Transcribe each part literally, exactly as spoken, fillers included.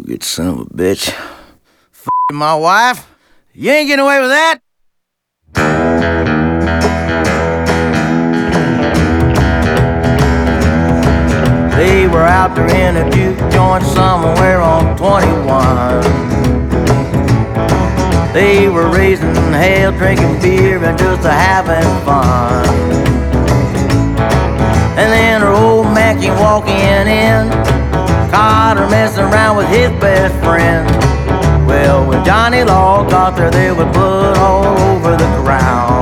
Good son of a bitch. F my wife. You ain't getting away with that. They were out there in a juke joint somewhere on twenty-one. They were raising hell, drinking beer, and just a having fun. And then her old man came walking in, caught her messing around with his best friend. Well, when Johnny Law got there, there was blood all over the ground.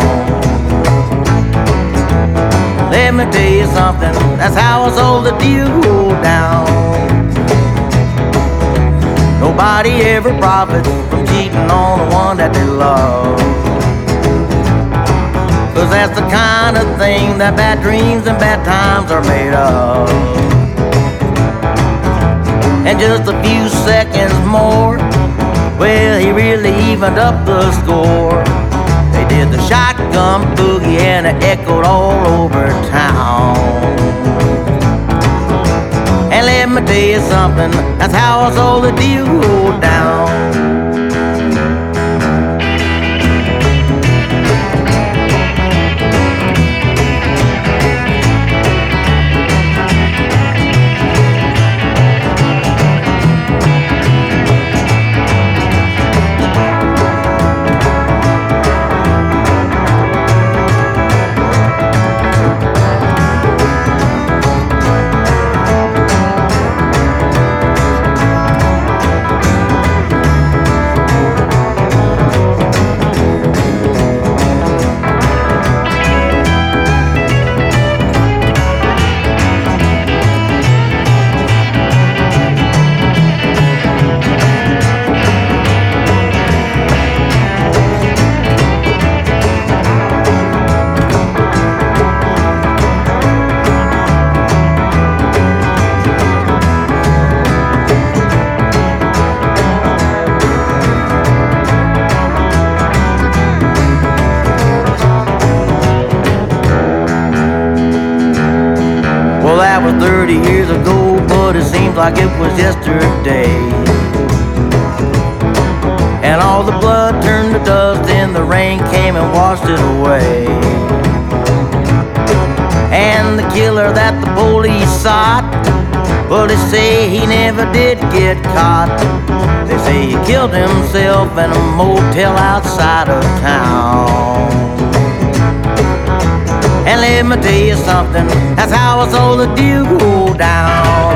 Let me tell you something, that's how I saw the deal go down. Nobody ever profits from cheating on the one that they love, 'cause that's the kind of thing that bad dreams and bad times are made of. And just a few seconds more, well, he really evened up the score. They did the shotgun boogie and it echoed all over town. And let me tell you something, that's how I saw the deal go down. Well, that was thirty years ago, but it seems like it was yesterday. And all the blood turned to dust and the rain came and washed it away. And the killer that the police sought, well, they say he never did get caught. They say he killed himself in a motel outside of town. And let me tell you something, that's how I saw the deal go down.